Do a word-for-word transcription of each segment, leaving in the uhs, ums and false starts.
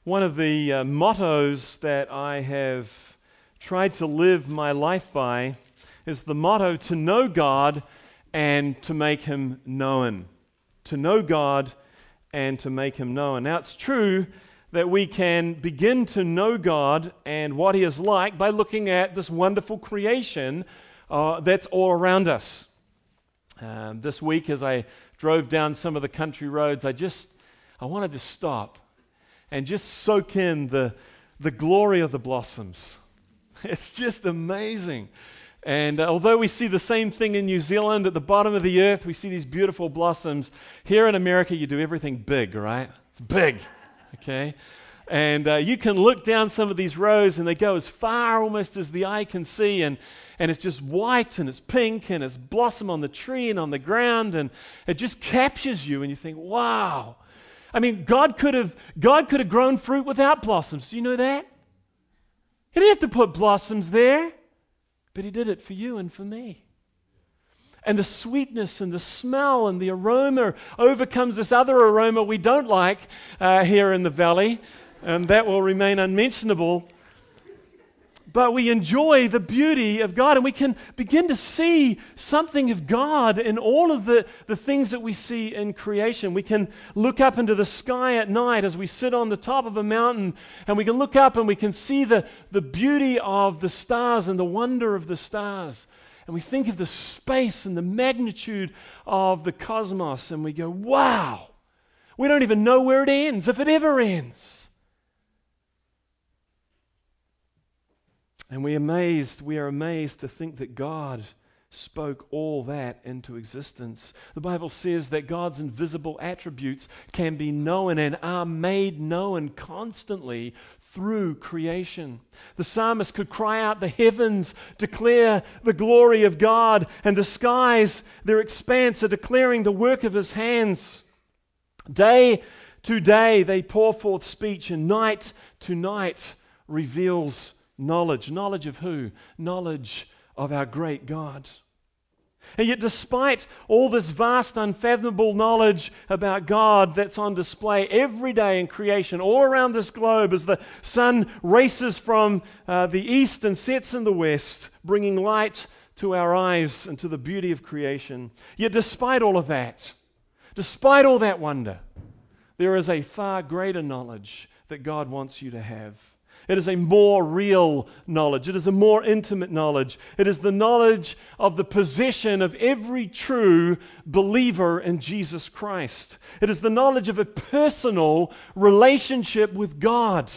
One of the uh, mottos that I have tried to live my life by is the motto to know God and to make Him known. To know God and to make Him known. Now, it's true that we can begin to know God and what He is like by looking at this wonderful creation uh, that's all around us. Um, this week, as I drove down some of the country roads, I just I wanted to stop and just soak in the the glory of the blossoms. It's just amazing. And uh, although we see the same thing in New Zealand, at the bottom of the earth, we see these beautiful blossoms. Here in America, you do everything big, right? It's big, okay? And uh, you can look down some of these rows, and they go as far almost as the eye can see, and, and it's just white, and it's pink, and it's blossom on the tree and on the ground, and it just captures you, and you think, wow. I mean, God could have God could have grown fruit without blossoms. Do you know that? He didn't have to put blossoms there, but He did it for you and for me. And the sweetness and the smell and the aroma overcomes this other aroma we don't like uh, here in the valley, and that will remain unmentionable. But we enjoy the beauty of God, and we can begin to see something of God in all of the, the things that we see in creation. We can look up into the sky at night as we sit on the top of a mountain, and we can look up and we can see the, the beauty of the stars and the wonder of the stars. And we think of the space and the magnitude of the cosmos, and we go, wow, we don't even know where it ends, if it ever ends. And we amazed, we are amazed to think that God spoke all that into existence. The Bible says that God's invisible attributes can be known and are made known constantly through creation. The psalmist could cry out, the heavens declare the glory of God, and the skies, their expanse, are declaring the work of His hands. Day to day they pour forth speech, and night to night reveals knowledge. Knowledge of who? Knowledge of our great God. And yet, despite all this vast, unfathomable knowledge about God that's on display every day in creation, all around this globe, as the sun races from uh, the east and sets in the west, bringing light to our eyes and to the beauty of creation, yet despite all of that, despite all that wonder, there is a far greater knowledge that God wants you to have. It is a more real knowledge. It is a more intimate knowledge. It is the knowledge of the possession of every true believer in Jesus Christ. It is the knowledge of a personal relationship with God.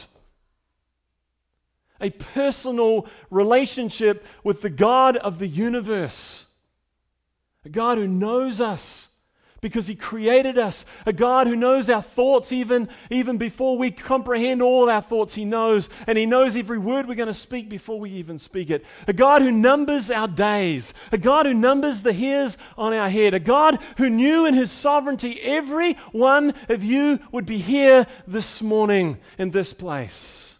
A personal relationship with the God of the universe. A God who knows us because He created us. A God who knows our thoughts even, even before we comprehend all our thoughts. He knows, and He knows every word we're going to speak before we even speak it. A God who numbers our days. A God who numbers the hairs on our head. A God who knew in His sovereignty every one of you would be here this morning in this place.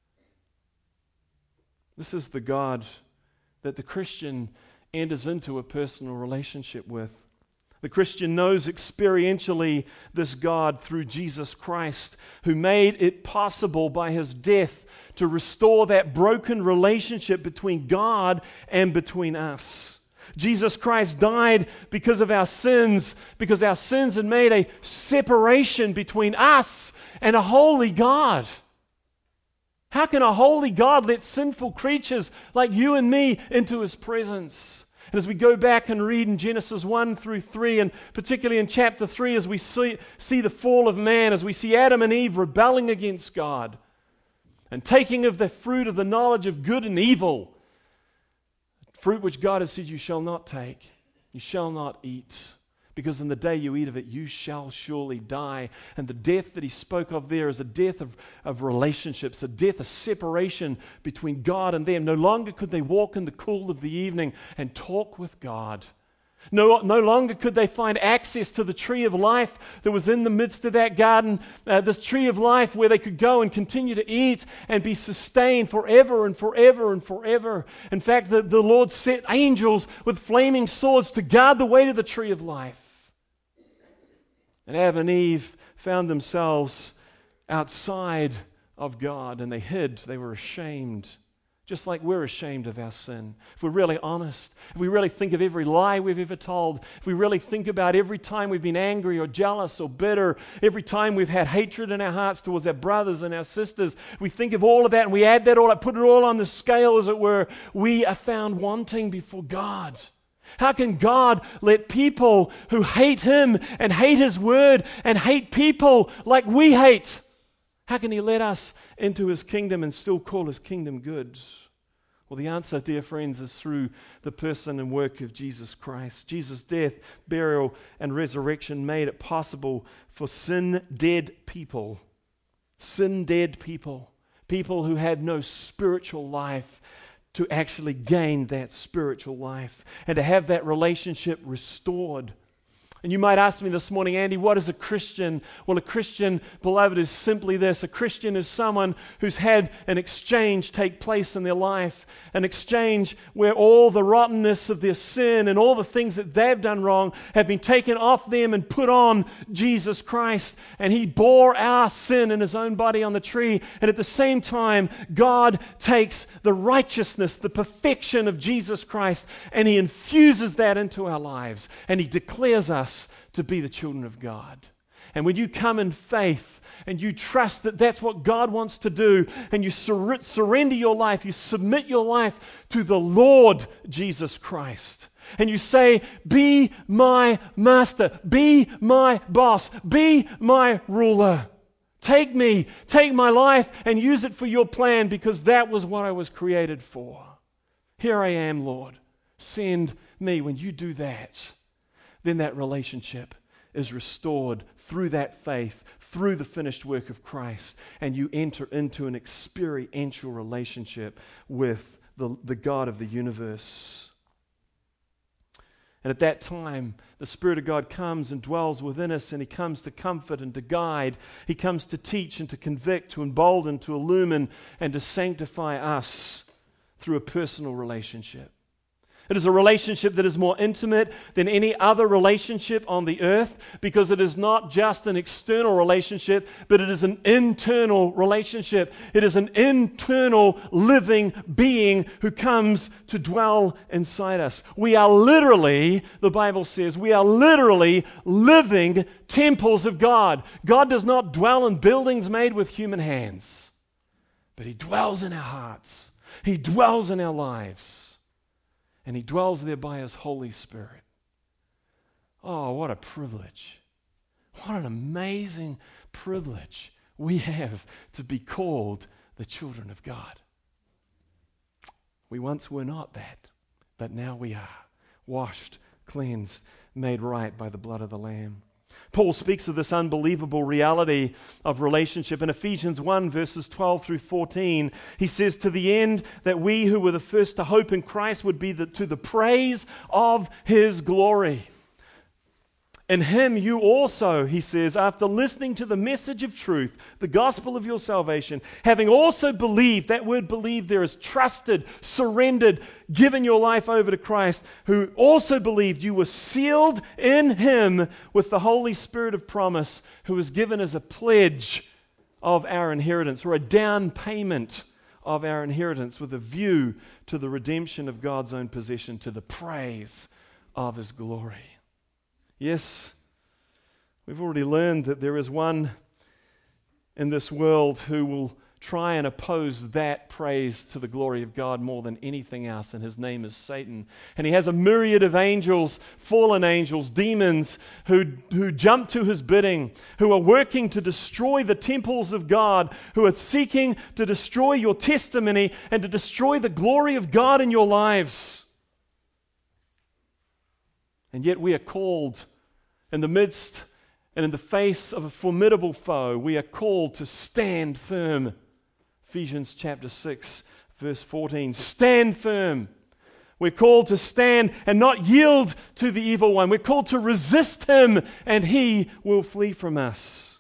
This is the God that the Christian enters into a personal relationship with. The Christian knows experientially this God through Jesus Christ, who made it possible by His death to restore that broken relationship between God and between us. Jesus Christ died because of our sins, because our sins had made a separation between us and a holy God. How can a holy God let sinful creatures like you and me into His presence? And as we go back and read in Genesis one through three, and particularly in chapter three, as we see, see the fall of man, as we see Adam and Eve rebelling against God and taking of the fruit of the knowledge of good and evil, fruit which God has said you shall not take, you shall not eat, because in the day you eat of it, you shall surely die. And the death that He spoke of there is a death of, of relationships, a death of separation between God and them. No longer could they walk in the cool of the evening and talk with God. No, no longer could they find access to the tree of life that was in the midst of that garden, uh, this tree of life where they could go and continue to eat and be sustained forever and forever and forever. In fact, the, the Lord set angels with flaming swords to guard the way to the tree of life. And Adam and Eve found themselves outside of God, and they hid. They were ashamed, just like we're ashamed of our sin. If we're really honest, if we really think of every lie we've ever told, if we really think about every time we've been angry or jealous or bitter, every time we've had hatred in our hearts towards our brothers and our sisters, we think of all of that and we add that all up, put it all on the scale, as it were, we are found wanting before God. How can God let people who hate Him and hate His word and hate people like we hate, how can He let us into His kingdom and still call His kingdom good? Well, the answer, dear friends, is through the person and work of Jesus Christ. Jesus' death, burial, and resurrection made it possible for sin-dead people, sin-dead people, people who had no spiritual life, to actually gain that spiritual life and to have that relationship restored. And you might ask me this morning, Andy, what is a Christian? Well, a Christian, beloved, is simply this. A Christian is someone who's had an exchange take place in their life, an exchange where all the rottenness of their sin and all the things that they've done wrong have been taken off them and put on Jesus Christ. And He bore our sin in His own body on the tree. And at the same time, God takes the righteousness, the perfection of Jesus Christ, and He infuses that into our lives. And He declares us to be the children of God. And when you come in faith and you trust that that's what God wants to do, and you sur- surrender your life, you submit your life to the Lord Jesus Christ, and you say, be my master, be my boss, be my ruler. Take me, take my life and use it for your plan, because that was what I was created for. Here I am, Lord. Send me. When you do that, then that relationship is restored through that faith, through the finished work of Christ, and you enter into an experiential relationship with the, the God of the universe. And at that time, the Spirit of God comes and dwells within us, and He comes to comfort and to guide. He comes to teach and to convict, to embolden, to illumine, and to sanctify us through a personal relationship. It is a relationship that is more intimate than any other relationship on the earth, because it is not just an external relationship, but it is an internal relationship. It is an internal living being who comes to dwell inside us. We are literally, the Bible says, we are literally living temples of God. God does not dwell in buildings made with human hands, but He dwells in our hearts. He dwells in our lives. And He dwells there by His Holy Spirit. Oh, what a privilege. What an amazing privilege we have to be called the children of God. We once were not that, but now we are. Washed, cleansed, made right by the blood of the Lamb. Paul speaks of this unbelievable reality of relationship. In Ephesians one, verses twelve through fourteen, he says, to the end that we who were the first to hope in Christ would be the, to the praise of His glory. In Him you also, he says, after listening to the message of truth, the gospel of your salvation, having also believed, that word believe there is trusted, surrendered, given your life over to Christ, who also believed, you were sealed in Him with the Holy Spirit of promise, who was given as a pledge of our inheritance, or a down payment of our inheritance, with a view to the redemption of God's own possession, to the praise of His glory. Yes, we've already learned that there is one in this world who will try and oppose that praise to the glory of God more than anything else, and his name is Satan. And he has a myriad of angels, fallen angels, demons, who, who jump to his bidding, who are working to destroy the temples of God, who are seeking to destroy your testimony and to destroy the glory of God in your lives. And yet we are called in the midst and in the face of a formidable foe, we are called to stand firm. Ephesians chapter six, verse fourteen. Stand firm. We're called to stand and not yield to the evil one. We're called to resist him, and he will flee from us.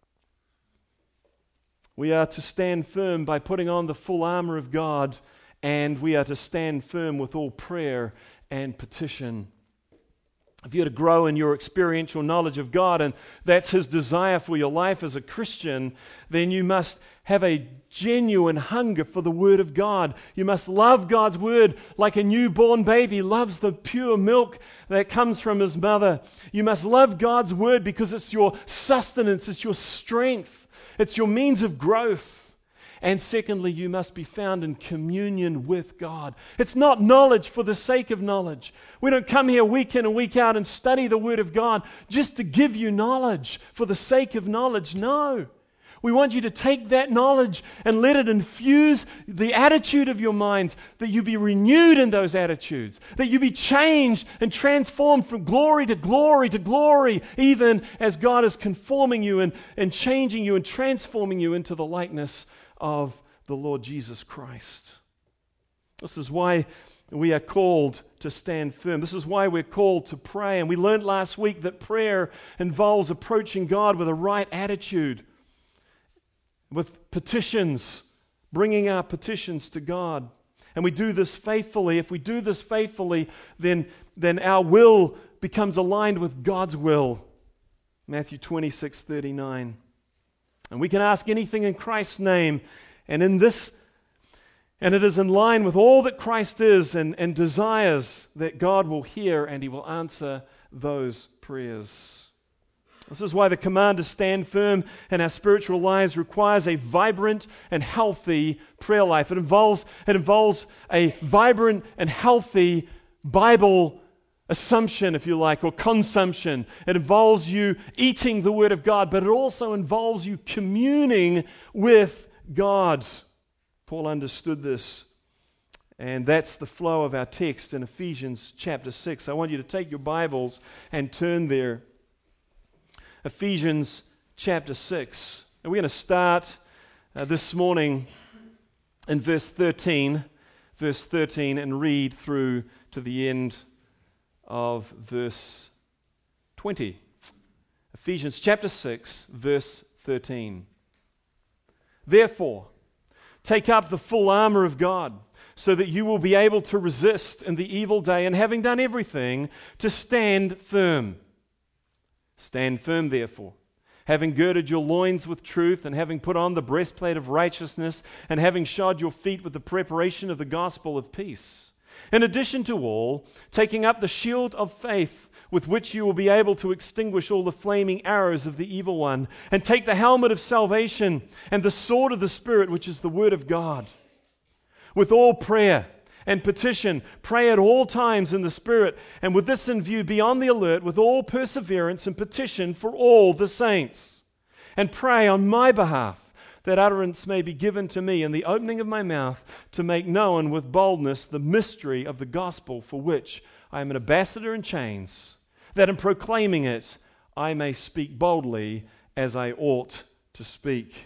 We are to stand firm by putting on the full armor of God, and we are to stand firm with all prayer and petition. if you're to grow in your experiential knowledge of God, and that's His desire for your life as a Christian, then you must have a genuine hunger for the Word of God. You must love God's Word like a newborn baby loves the pure milk that comes from his mother. You must love God's Word because it's your sustenance, it's your strength, it's your means of growth. And secondly, you must be found in communion with God. It's not knowledge for the sake of knowledge. We don't come here week in and week out and study the Word of God just to give you knowledge for the sake of knowledge. No. We want you to take that knowledge and let it infuse the attitude of your minds, that you be renewed in those attitudes, that you be changed and transformed from glory to glory to glory, even as God is conforming you and, and changing you and transforming you into the likeness of the Lord Jesus Christ. This is why we are called to stand firm. This is why we're called to pray. And we learned last week that prayer involves approaching God with a right attitude, with petitions, bringing our petitions to God. And we do this faithfully. If we do this faithfully, then, then our will becomes aligned with God's will. Matthew twenty-six thirty-nine. And we can ask anything in Christ's name, and in this, and it is in line with all that Christ is and, and desires, that God will hear and He will answer those prayers. This is why the command to stand firm in our spiritual lives requires a vibrant and healthy prayer life. It involves, it involves a vibrant and healthy Bible assumption, if you like, or consumption. It involves you eating the Word of God, but it also involves you communing with God. Paul understood this, and that's the flow of our text in Ephesians chapter six. I want you to take your Bibles and turn there. Ephesians chapter six. And we're going to start uh, this morning in verse thirteen, verse thirteen, and read through to the end of verse twenty. Ephesians chapter six, verse thirteen. Therefore, take up the full armor of God, so that you will be able to resist in the evil day, and having done everything, to stand firm. Stand firm, therefore, having girded your loins with truth, and having put on the breastplate of righteousness, and having shod your feet with the preparation of the gospel of peace. In addition to all, taking up the shield of faith, with which you will be able to extinguish all the flaming arrows of the evil one, and take the helmet of salvation and the sword of the Spirit, which is the word of God. With all prayer and petition, pray at all times in the Spirit, and with this in view, be on the alert with all perseverance and petition for all the saints. And pray on my behalf, that utterance may be given to me in the opening of my mouth, to make known with boldness the mystery of the gospel, for which I am an ambassador in chains, that in proclaiming it I may speak boldly as I ought to speak.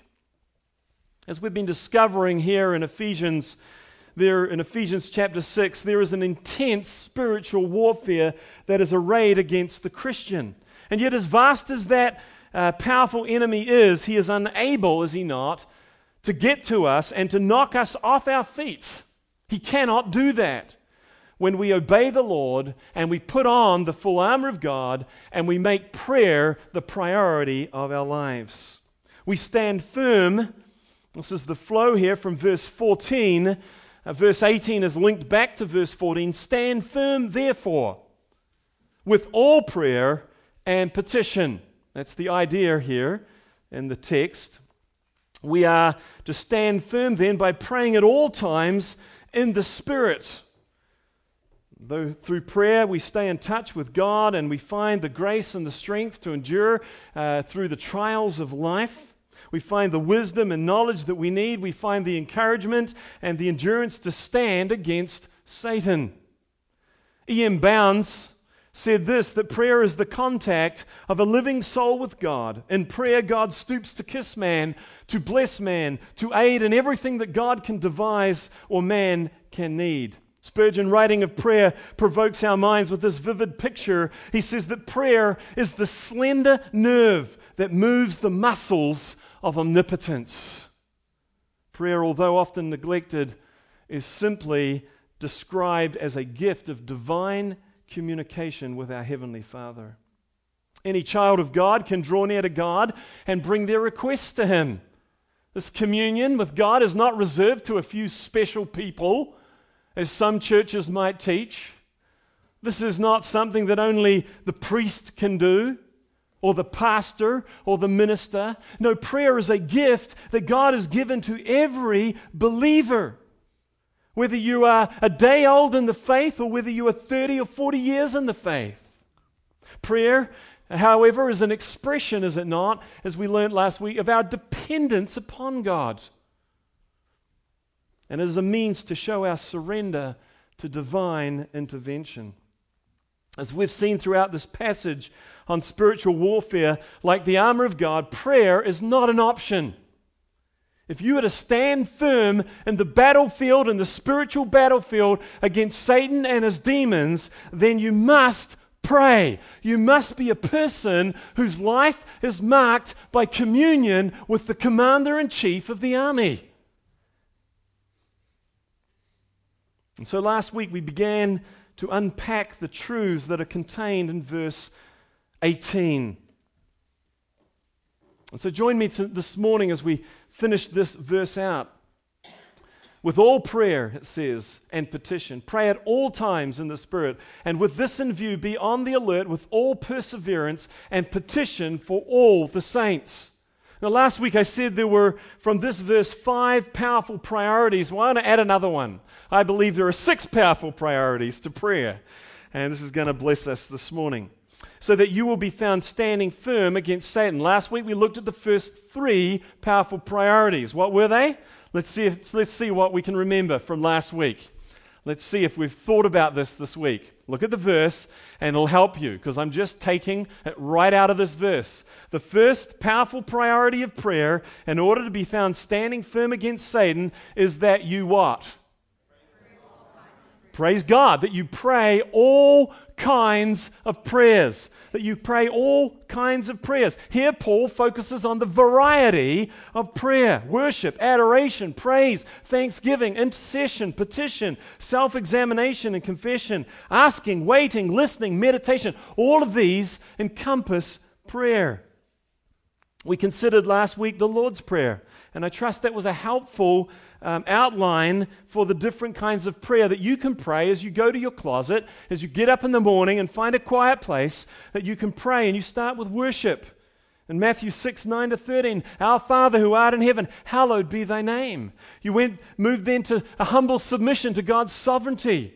As we've been discovering here in Ephesians, there in Ephesians chapter six, there is an intense spiritual warfare that is arrayed against the Christian. And yet, as vast as that uh, powerful enemy is, he is unable, is he not, to get to us and to knock us off our feet. He cannot do that when we obey the Lord and we put on the full armor of God and we make prayer the priority of our lives. We stand firm. This is the flow here from verse fourteen. Uh, verse eighteen is linked back to verse fourteen. Stand firm, therefore, with all prayer and petition. That's the idea here in the text. We are to stand firm then by praying at all times in the Spirit. Though through prayer we stay in touch with God and we find the grace and the strength to endure uh, through the trials of life. We find the wisdom and knowledge that we need. We find the encouragement and the endurance to stand against Satan. E M Bounds said this, that prayer is the contact of a living soul with God. In prayer, God stoops to kiss man, to bless man, to aid in everything that God can devise or man can need. Spurgeon, writing of prayer, provokes our minds with this vivid picture. He says that prayer is the slender nerve that moves the muscles of omnipotence. Prayer, although often neglected, is simply described as a gift of divine communication with our Heavenly Father. Any child of God can draw near to God and bring their requests to Him. This communion with God is not reserved to a few special people, as some churches might teach. This is not something that only the priest can do, or the pastor, or the minister. No, prayer is a gift that God has given to every believer. Whether you are a day old in the faith, or whether you are thirty or forty years in the faith. Prayer, however, is an expression, is it not, as we learned last week, of our dependence upon God. And it is a means to show our surrender to divine intervention. As we've seen throughout this passage on spiritual warfare, like the armor of God, prayer is not an option. If you are to stand firm in the battlefield, in the spiritual battlefield against Satan and his demons, then you must pray. You must be a person whose life is marked by communion with the commander-in-chief of the army. And so last week we began to unpack the truths that are contained in verse eighteen. And so join me to this morning as we finish this verse out. With all prayer, it says, and petition, pray at all times in the Spirit, and with this in view, be on the alert with all perseverance and petition for all the saints. Now, last week I said there were, from this verse, five powerful priorities. Well, I want to add another one. I believe there are six powerful priorities to prayer, and this is going to bless us this morning. So that you will be found standing firm against Satan. Last week we looked at the first three powerful priorities. What were they? Let's see if, let's see what we can remember from last week. Let's see if we've thought about this this week. Look at the verse and it'll help you, because I'm just taking it right out of this verse. The first powerful priority of prayer, in order to be found standing firm against Satan, is that you what? Praise God, that you pray all kinds of prayers. That you pray all kinds of prayers. Here Paul focuses on the variety of prayer: worship, adoration, praise, thanksgiving, intercession, petition, self-examination and confession, asking, waiting, listening, meditation. All of these encompass prayer. We considered last week the Lord's Prayer, and I trust that was a helpful Um, outline for the different kinds of prayer that you can pray as you go to your closet, as you get up in the morning and find a quiet place that you can pray. And you start with worship. In Matthew six, nine to thirteen, Our Father who art in heaven, hallowed be thy name. You went, moved then to a humble submission to God's sovereignty.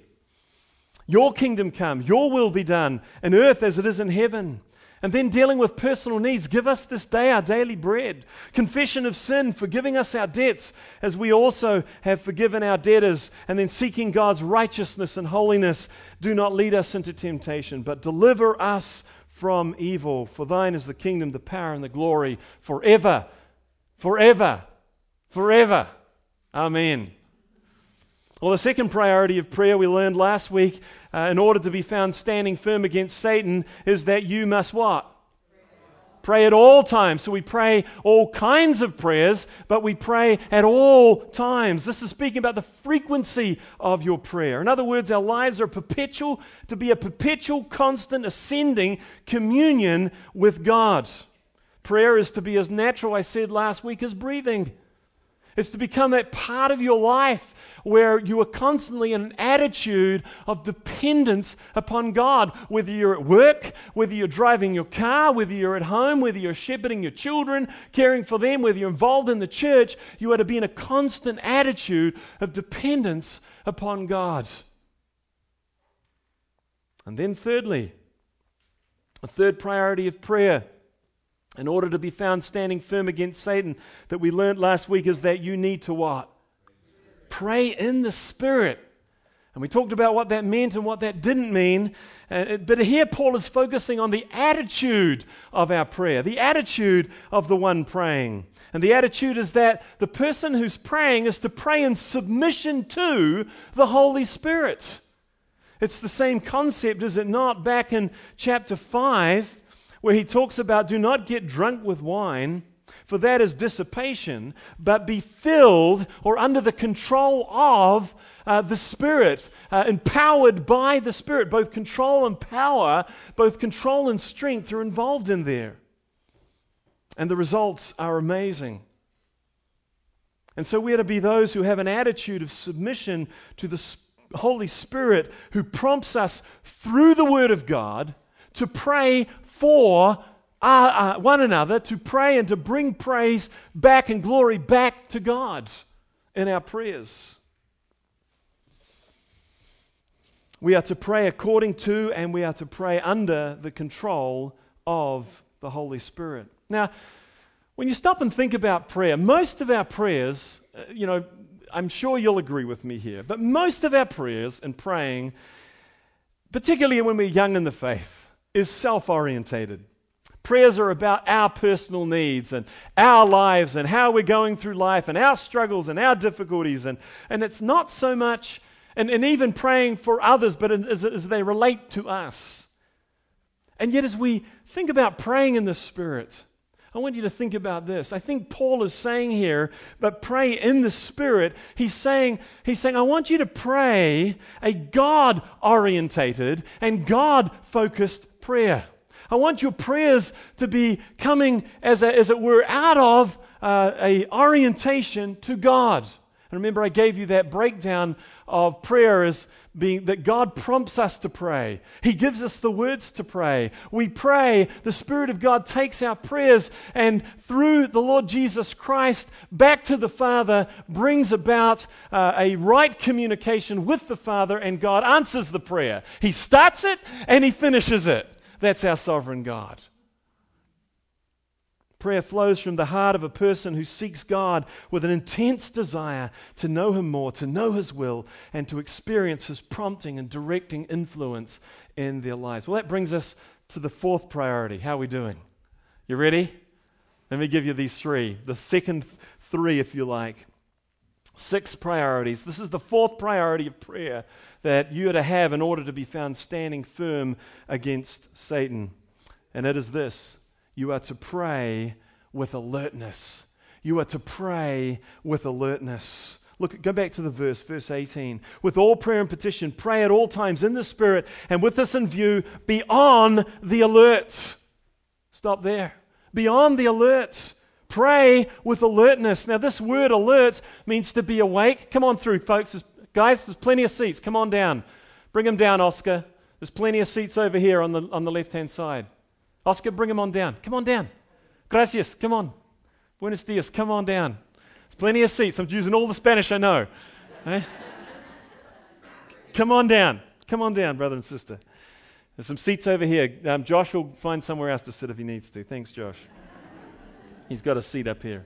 Your kingdom come, your will be done, in earth as it is in heaven. And then dealing with personal needs: give us this day our daily bread. Confession of sin, forgiving us our debts as we also have forgiven our debtors. And then seeking God's righteousness and holiness. Do not lead us into temptation, but deliver us from evil. For thine is the kingdom, the power, and the glory forever, forever, forever. Amen. Well, the second priority of prayer we learned last week, uh, in order to be found standing firm against Satan, is that you must what? Pray at all times. So we pray all kinds of prayers, but we pray at all times. This is speaking about the frequency of your prayer. In other words, our lives are perpetual, to be a perpetual, constant, ascending communion with God. Prayer is to be as natural, I said last week, as breathing. It's to become that part of your life where you are constantly in an attitude of dependence upon God. Whether you're at work, whether you're driving your car, whether you're at home, whether you're shepherding your children, caring for them, whether you're involved in the church, you are to be in a constant attitude of dependence upon God. And then thirdly, a third priority of prayer, in order to be found standing firm against Satan, that we learned last week, is that you need to what? Pray in the Spirit. And we talked about what that meant and what that didn't mean. Uh, but here Paul is focusing on the attitude of our prayer, the attitude of the one praying. And the attitude is that the person who's praying is to pray in submission to the Holy Spirit. It's the same concept, is it not, back in chapter five, where he talks about do not get drunk with wine, for that is dissipation, but be filled or under the control of uh, the Spirit, uh, empowered by the Spirit. Both control and power, both control and strength are involved in there. And the results are amazing. And so we are to be those who have an attitude of submission to the Holy Spirit, who prompts us through the Word of God to pray for Uh, uh, one another, to pray and to bring praise back and glory back to God in our prayers. We are to pray according to and we are to pray under the control of the Holy Spirit. Now, when you stop and think about prayer, most of our prayers, uh, you know, I'm sure you'll agree with me here, but most of our prayers and praying, particularly when we're young in the faith, is self-orientated. Prayers are about our personal needs and our lives and how we're going through life and our struggles and our difficulties. And, and it's not so much, and, and even praying for others, but as, as they relate to us. And yet as we think about praying in the Spirit, I want you to think about this. I think Paul is saying here, but pray in the Spirit. He's saying, he's saying, I want you to pray a God-orientated and God-focused prayer. I want your prayers to be coming, as, a, as it were, out of uh, a orientation to God. And remember, I gave you that breakdown of prayer as being that God prompts us to pray. He gives us the words to pray. We pray, the Spirit of God takes our prayers and through the Lord Jesus Christ back to the Father brings about uh, a right communication with the Father, and God answers the prayer. He starts it and He finishes it. That's our sovereign God. Prayer flows from the heart of a person who seeks God with an intense desire to know Him more, to know His will, and to experience His prompting and directing influence in their lives. Well, that brings us to the fourth priority. How are we doing? You ready? Let me give you these three. The second three, if you like. Six priorities. This is the fourth priority of prayer that you are to have in order to be found standing firm against Satan. And it is this: you are to pray with alertness. You are to pray with alertness. Look, go back to the verse, verse eighteen. With all prayer and petition, pray at all times in the Spirit, and with this in view, be on the alert. Stop there. Be on the alert. Pray with alertness. Now, this word alert means to be awake. Come on through, folks. There's, guys, there's plenty of seats. Come on down. Bring them down, Oscar. There's plenty of seats over here on the on the left-hand side. Oscar, bring them on down. Come on down. Gracias. Come on. Buenos dias. Come on down. There's plenty of seats. I'm using all the Spanish I know. Eh? Come on down. Come on down, brother and sister. There's some seats over here. Um, Josh will find somewhere else to sit if he needs to. Thanks, Josh. He's got a seat up here.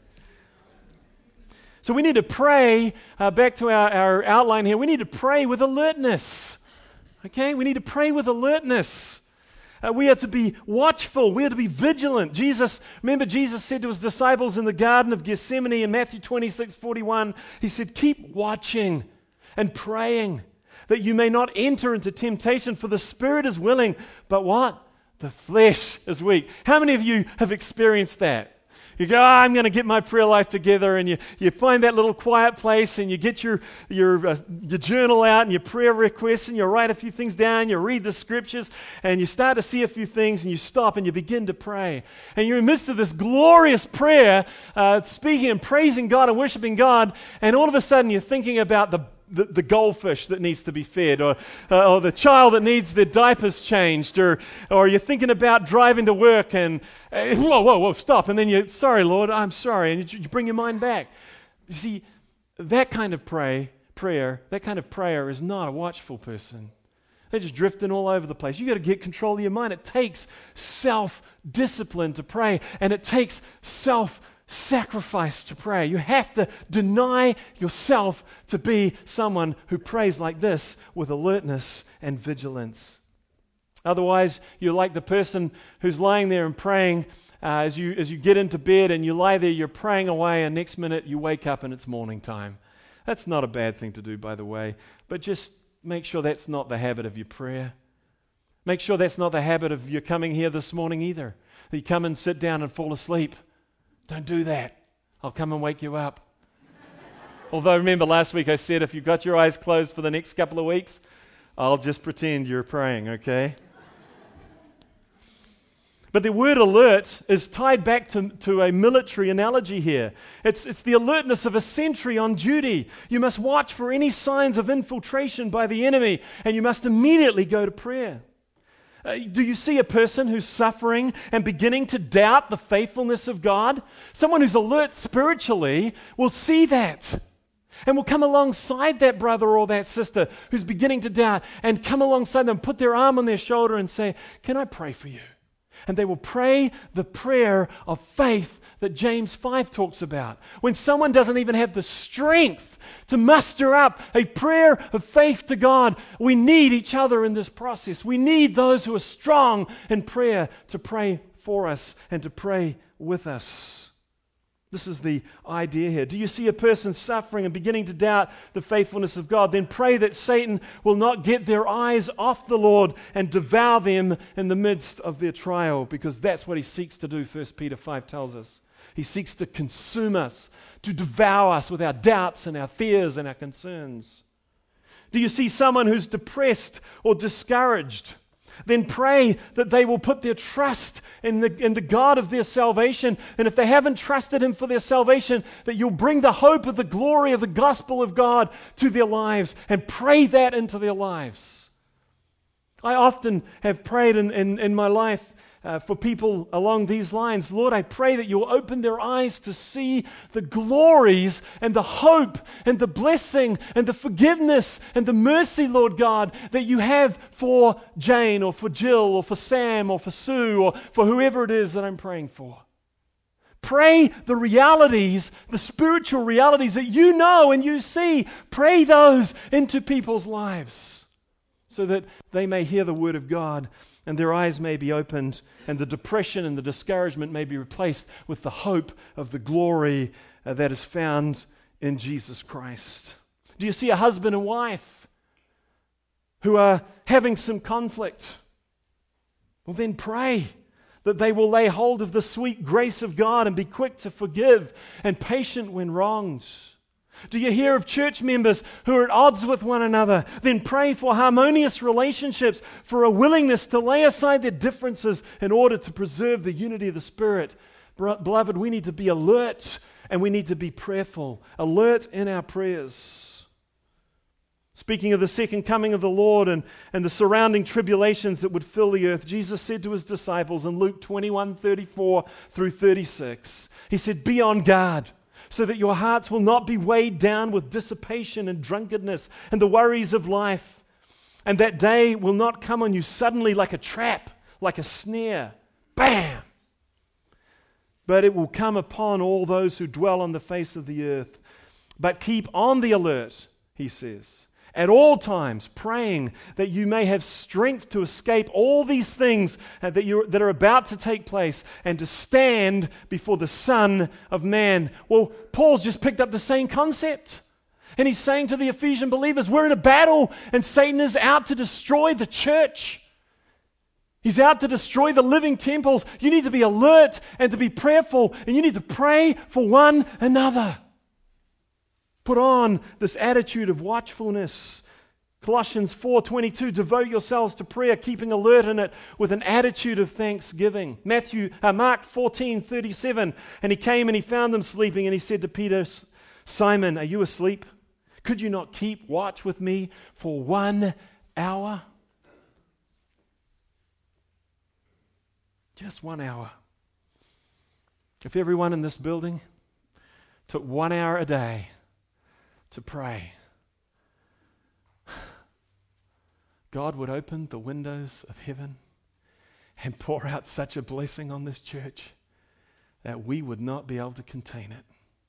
So we need to pray, uh, back to our, our outline here, we need to pray with alertness. Okay? We need to pray with alertness. Uh, we are to be watchful. We are to be vigilant. Jesus, remember Jesus said to His disciples in the Garden of Gethsemane in Matthew twenty-six forty-one, He said, keep watching and praying that you may not enter into temptation, for the spirit is willing, but what? The flesh is weak. How many of you have experienced that? You go, oh, I'm going to get my prayer life together, and you, you find that little quiet place, and you get your your uh, your journal out and your prayer requests, and you write a few things down, you read the scriptures, and you start to see a few things, and you stop and you begin to pray. And you're in the midst of this glorious prayer, uh, speaking and praising God and worshiping God, and all of a sudden you're thinking about the The, the goldfish that needs to be fed, or, uh, or the child that needs their diapers changed, or or you're thinking about driving to work and, uh, whoa, whoa, whoa, stop. And then you're, sorry, Lord, I'm sorry. And you, you bring your mind back. You see, that kind of pray, prayer, that kind of prayer is not a watchful person. They're just drifting all over the place. You got to get control of your mind. It takes self-discipline to pray, and it takes self sacrifice to pray. You have to deny yourself to be someone who prays like this with alertness and vigilance. Otherwise, you're like the person who's lying there and praying uh, as you as you get into bed and you lie there, you're praying away, and next minute you wake up and it's morning time. That's not a bad thing to do, by the way, but just make sure that's not the habit of your prayer. Make sure that's not the habit of your coming here this morning either. That you come and sit down and fall asleep. Don't do that. I'll come and wake you up. Although remember last week I said if you've got your eyes closed for the next couple of weeks, I'll just pretend you're praying, okay? But the word alert is tied back to, to a military analogy here. It's, it's the alertness of a sentry on duty. You must watch for any signs of infiltration by the enemy, and you must immediately go to prayer. Uh, do you see a person who's suffering and beginning to doubt the faithfulness of God? Someone who's alert spiritually will see that and will come alongside that brother or that sister who's beginning to doubt and come alongside them, put their arm on their shoulder and say, "Can I pray for you?" And they will pray the prayer of faith that James five talks about. When someone doesn't even have the strength to muster up a prayer of faith to God, we need each other in this process. We need those who are strong in prayer to pray for us and to pray with us. This is the idea here. Do you see a person suffering and beginning to doubt the faithfulness of God? Then pray that Satan will not get their eyes off the Lord and devour them in the midst of their trial, because that's what he seeks to do, First Peter five tells us. He seeks to consume us, to devour us with our doubts and our fears and our concerns. Do you see someone who's depressed or discouraged? Then pray that they will put their trust in the, in the God of their salvation. And if they haven't trusted Him for their salvation, that you'll bring the hope of the glory of the gospel of God to their lives and pray that into their lives. I often have prayed in, in, in my life Uh, for people along these lines. Lord, I pray that you'll open their eyes to see the glories and the hope and the blessing and the forgiveness and the mercy, Lord God, that you have for Jane or for Jill or for Sam or for Sue or for whoever it is that I'm praying for. Pray the realities, the spiritual realities that you know and you see. Pray those into people's lives so that they may hear the word of God and their eyes may be opened, and the depression and the discouragement may be replaced with the hope of the glory uh, that is found in Jesus Christ. Do you see a husband and wife who are having some conflict? Well, then pray that they will lay hold of the sweet grace of God and be quick to forgive and patient when wronged. Do you hear of church members who are at odds with one another? Then pray for harmonious relationships, for a willingness to lay aside their differences in order to preserve the unity of the Spirit. Beloved, we need to be alert and we need to be prayerful, alert in our prayers. Speaking of the second coming of the Lord and, and the surrounding tribulations that would fill the earth, Jesus said to his disciples in Luke twenty-one, thirty-four through thirty-six, he said, "Be on guard, so that your hearts will not be weighed down with dissipation and drunkenness and the worries of life. And that day will not come on you suddenly like a trap, like a snare. Bam! But it will come upon all those who dwell on the face of the earth. But keep on the alert," he says, "at all times praying that you may have strength to escape all these things that, you, that are about to take place and to stand before the Son of Man." Well, Paul's just picked up the same concept. And he's saying to the Ephesian believers, we're in a battle and Satan is out to destroy the church. He's out to destroy the living temples. You need to be alert and to be prayerful, and you need to pray for one another. Put on this attitude of watchfulness. Colossians four twenty-two, devote yourselves to prayer, keeping alert in it with an attitude of thanksgiving. Matthew, uh, Mark fourteen thirty-seven, and he came and he found them sleeping, and he said to Peter, "Simon, are you asleep? Could you not keep watch with me for one hour?" Just one hour. If everyone in this building took one hour a day to pray, God would open the windows of heaven and pour out such a blessing on this church that we would not be able to contain it.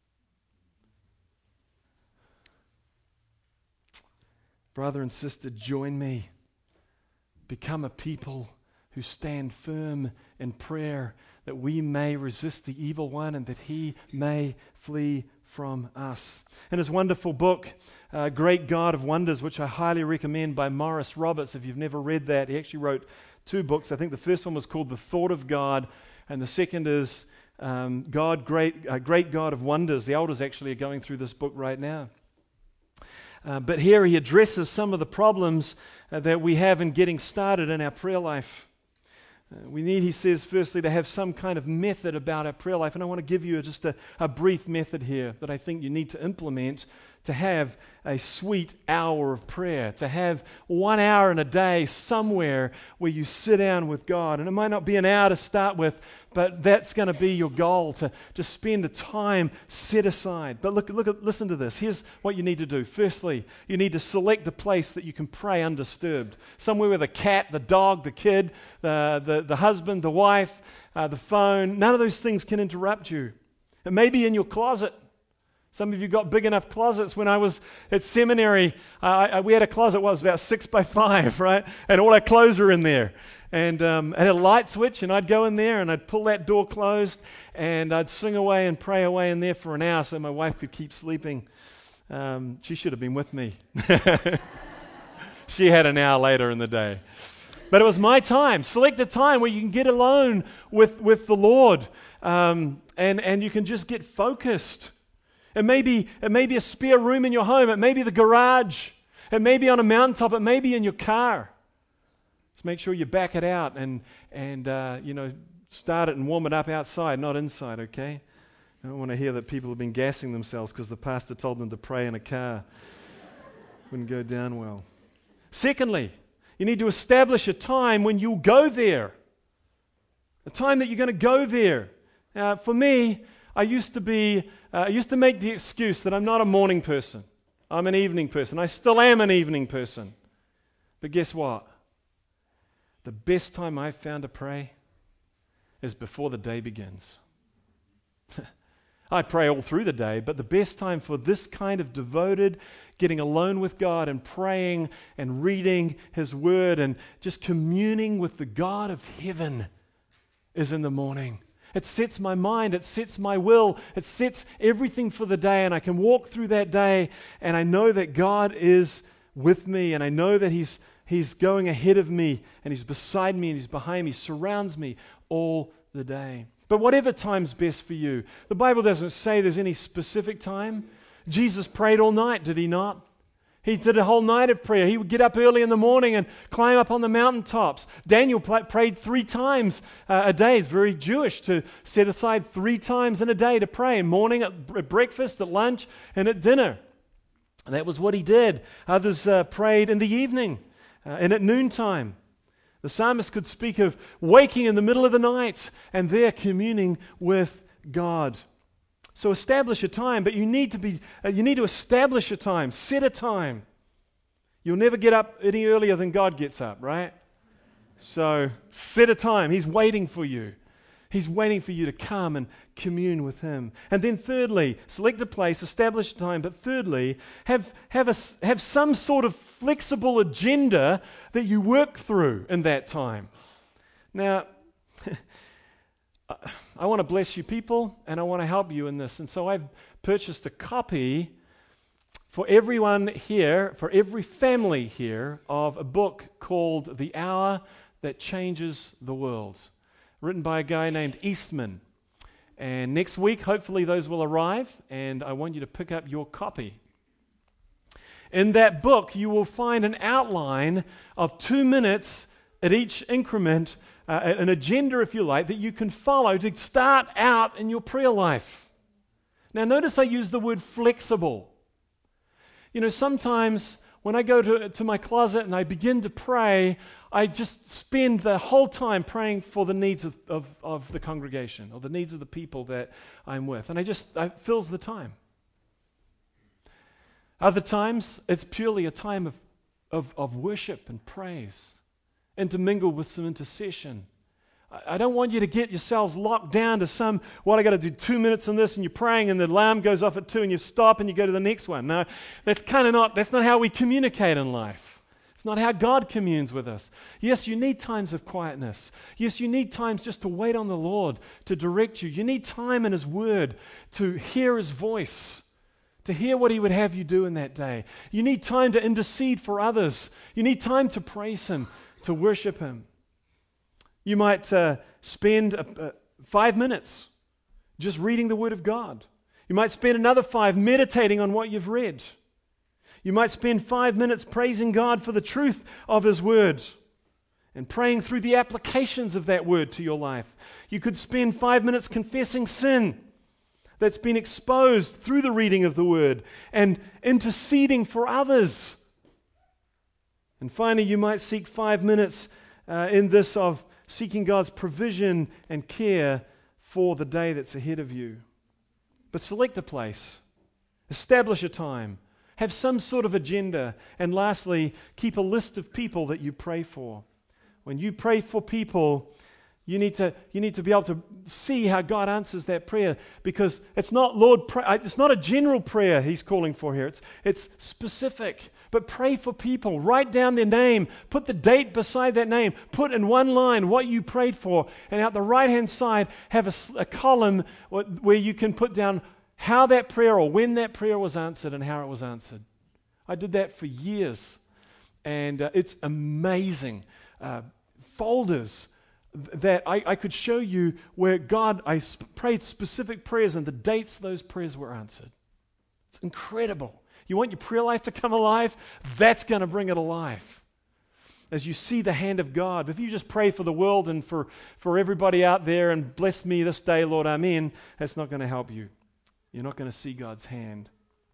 Brother and sister, join me. Become a people who stand firm in prayer, that we may resist the evil one and that he may flee from us. In his wonderful book, uh, Great God of Wonders, which I highly recommend, by Morris Roberts, if you've never read that, he actually wrote two books. I think the first one was called The Thought of God, and the second is Um, God, great, uh, great God of wonders. The elders actually are going through this book right now. Uh, but here he addresses some of the problems uh, that we have in getting started in our prayer life. Uh, we need, he says, firstly, to have some kind of method about our prayer life. And I want to give you just a, a brief method here that I think you need to implement to have a sweet hour of prayer, to have one hour in a day somewhere where you sit down with God. And it might not be an hour to start with, but that's going to be your goal, to, to spend a time set aside. But look, look, at, listen to this. Here's what you need to do. Firstly, you need to select a place that you can pray undisturbed. Somewhere where the cat, the dog, the kid, the, the, the husband, the wife, uh, the phone, none of those things can interrupt you. It may be in your closet. Some of you got big enough closets. When I was at seminary, uh, I, we had a closet, what was about six by five, right? And all our clothes were in there. And um, it had a light switch, and I'd go in there, and I'd pull that door closed, and I'd sing away and pray away in there for an hour so my wife could keep sleeping. Um, she should have been with me. She had an hour later in the day. But it was my time. Select a time where you can get alone with, with the Lord, um, and, and you can just get focused. It may be, it may be a spare room in your home. It may be the garage. It may be on a mountaintop. It may be in your car. Just make sure you back it out and, and uh, you know, start it and warm it up outside, not inside, okay? I don't want to hear that people have been gassing themselves because the pastor told them to pray in a car. Wouldn't go down well. Secondly, you need to establish a time when you'll go there. A time that you're going to go there. Now, for me, I used to be, uh, I used to make the excuse that I'm not a morning person. I'm an evening person. I still am an evening person. But guess what? The best time I've found to pray is before the day begins. I pray all through the day, but the best time for this kind of devoted, getting alone with God and praying and reading His Word and just communing with the God of heaven is in the morning. It sets my mind, it sets my will, it sets everything for the day, and I can walk through that day and I know that God is with me, and I know that He's He's going ahead of me, and He's beside me, and He's behind me, surrounds me all the day. But whatever time's best for you, the Bible doesn't say there's any specific time. Jesus prayed all night, did He not? He did a whole night of prayer. He would get up early in the morning and climb up on the mountaintops. Daniel pl- prayed three times uh, a day. It's very Jewish to set aside three times in a day to pray. In morning, at, at breakfast, at lunch, and at dinner. And that was what he did. Others uh, prayed in the evening uh, and at noontime. The psalmist could speak of waking in the middle of the night and there communing with God. So establish a time, but you need to be uh, you need to establish a time, set a time. You'll never get up any earlier than God gets up, right? So set a time. He's waiting for you. He's waiting for you to come and commune with Him. And then thirdly, select a place, establish a time, but thirdly, have have a have some sort of flexible agenda that you work through in that time. Now, I want to bless you people, and I want to help you in this. And so I've purchased a copy for everyone here, for every family here, of a book called The Hour That Changes the World, written by a guy named Eastman. And next week, hopefully those will arrive, and I want you to pick up your copy. In that book, you will find an outline of two minutes at each increment, Uh, an agenda, if you like, that you can follow to start out in your prayer life. Now, notice I use the word flexible. You know, sometimes when I go to, to my closet and I begin to pray, I just spend the whole time praying for the needs of, of, of the congregation or the needs of the people that I'm with. And I just, it fills the time. Other times, it's purely a time of, of, of worship and praise, intermingled with some intercession. I don't want you to get yourselves locked down to some, well, I got to do two minutes on this, and you're praying, and the alarm goes off at two, and you stop, and you go to the next one. No, that's kind of not, that's not how we communicate in life. It's not how God communes with us. Yes, you need times of quietness. Yes, you need times just to wait on the Lord to direct you. You need time in His Word to hear His voice, to hear what He would have you do in that day. You need time to intercede for others. You need time to praise Him, to worship Him. You might uh, spend uh, uh, five minutes just reading the Word of God. You might spend another five meditating on what you've read. You might spend five minutes praising God for the truth of His Word and praying through the applications of that Word to your life. You could spend five minutes confessing sin that's been exposed through the reading of the Word and interceding for others. And finally, you might seek five minutes uh, in this of seeking God's provision and care for the day that's ahead of you. But select a place, establish a time, have some sort of agenda, and lastly, keep a list of people that you pray for. When you pray for people, you need to you need to be able to see how God answers that prayer, because it's not Lord, pray, it's not a general prayer He's calling for here. It's it's specific. But pray for people. Write down their name. Put the date beside that name. Put in one line what you prayed for. And out the right-hand side, have a, a column where you can put down how that prayer or when that prayer was answered and how it was answered. I did that for years. And uh, it's amazing. Uh, folders that I, I could show you where God, I sp- prayed specific prayers and the dates those prayers were answered. It's incredible. You want your prayer life to come alive? That's going to bring it alive. As you see the hand of God. If you just pray for the world and for, for everybody out there and bless me this day, Lord, amen, that's not going to help you. You're not going to see God's hand.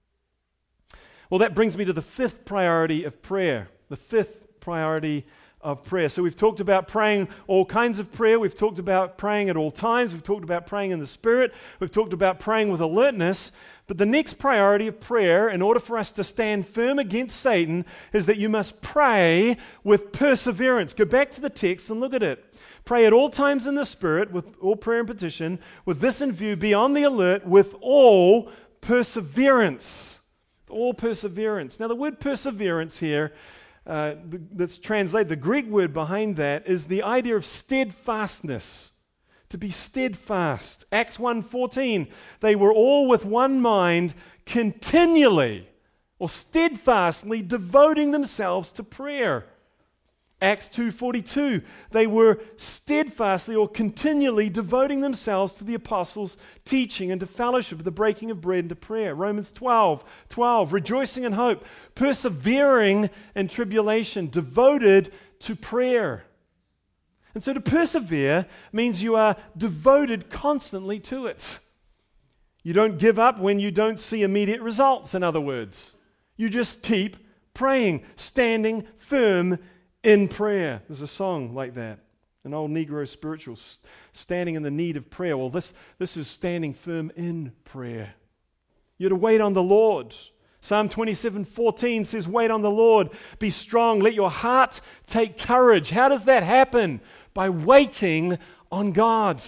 Well, that brings me to the fifth priority of prayer. The fifth priority of prayer. So we've talked about praying all kinds of prayer. We've talked about praying at all times. We've talked about praying in the Spirit. We've talked about praying with alertness. But the next priority of prayer, in order for us to stand firm against Satan, is that you must pray with perseverance. Go back to the text and look at it. Pray at all times in the Spirit, with all prayer and petition, with this in view, be on the alert with all perseverance. All perseverance. Now, the word perseverance here, uh, that's translated, the Greek word behind that is the idea of steadfastness. To be steadfast. Acts one fourteen, they were all with one mind, continually or steadfastly devoting themselves to prayer. Acts two forty-two, they were steadfastly or continually devoting themselves to the apostles' teaching and to fellowship, the breaking of bread and to prayer. Romans twelve twelve, rejoicing in hope, persevering in tribulation, devoted to prayer. And so to persevere means you are devoted constantly to it. You don't give up when you don't see immediate results, in other words. You just keep praying, standing firm in prayer. There's a song like that, an old Negro spiritual, standing in the need of prayer. Well, this, this is standing firm in prayer. You're to wait on the Lord. Psalm twenty-seven fourteen says, wait on the Lord, be strong, let your heart take courage. How does that happen? By waiting on God.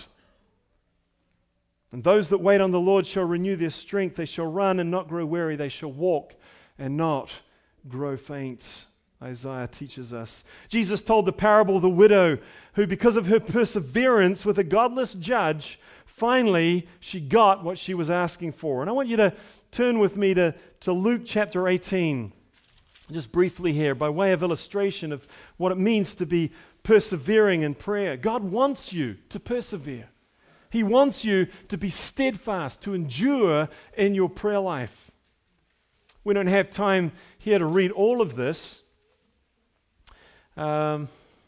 And those that wait on the Lord shall renew their strength. They shall run and not grow weary. They shall walk and not grow faint. Isaiah teaches us. Jesus told the parable of the widow who, because of her perseverance with a godless judge, finally she got what she was asking for. And I want you to turn with me to, to Luke chapter eighteen, just briefly here, by way of illustration of what it means to be persevering in prayer. God wants you to persevere. He wants you to be steadfast, to endure in your prayer life. We don't have time here to read all of this. Um,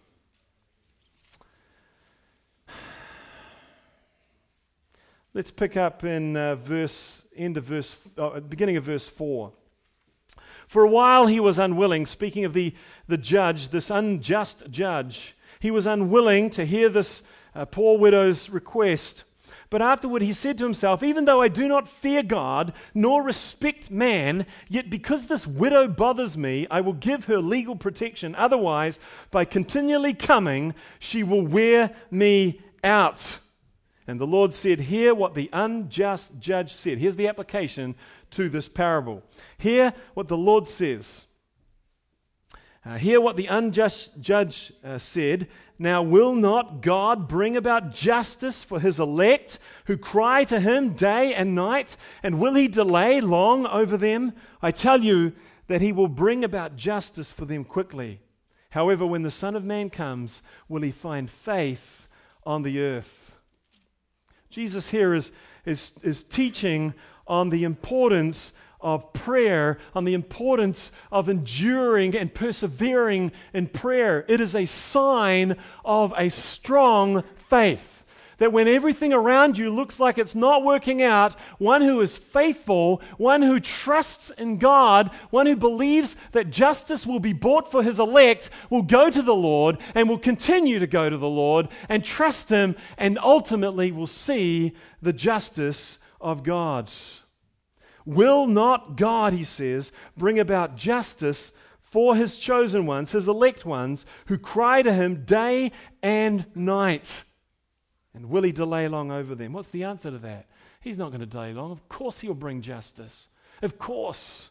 let's pick up in uh, verse, end of verse, uh, beginning of verse four. For a while he was unwilling, speaking of the, the judge, this unjust judge, he was unwilling to hear this uh, poor widow's request. But afterward he said to himself, even though I do not fear God, nor respect man, yet because this widow bothers me, I will give her legal protection. Otherwise, by continually coming, she will wear me out. And the Lord said, hear what the unjust judge said. Here's the application to this parable. Hear what the Lord says. Uh, hear what the unjust judge uh, said. Now will not God bring about justice for his elect who cry to him day and night? And will he delay long over them? I tell you that he will bring about justice for them quickly. However, when the Son of Man comes, will he find faith on the earth? Jesus here is, is, is teaching on the importance of prayer, on the importance of enduring and persevering in prayer. It is a sign of a strong faith. That when everything around you looks like it's not working out, one who is faithful, one who trusts in God, one who believes that justice will be bought for his elect, will go to the Lord and will continue to go to the Lord and trust him, and ultimately will see the justice of God. Will not God, he says, bring about justice for his chosen ones, his elect ones, who cry to him day and night? And will he delay long over them? What's the answer to that? He's not going to delay long. Of course he'll bring justice. Of course.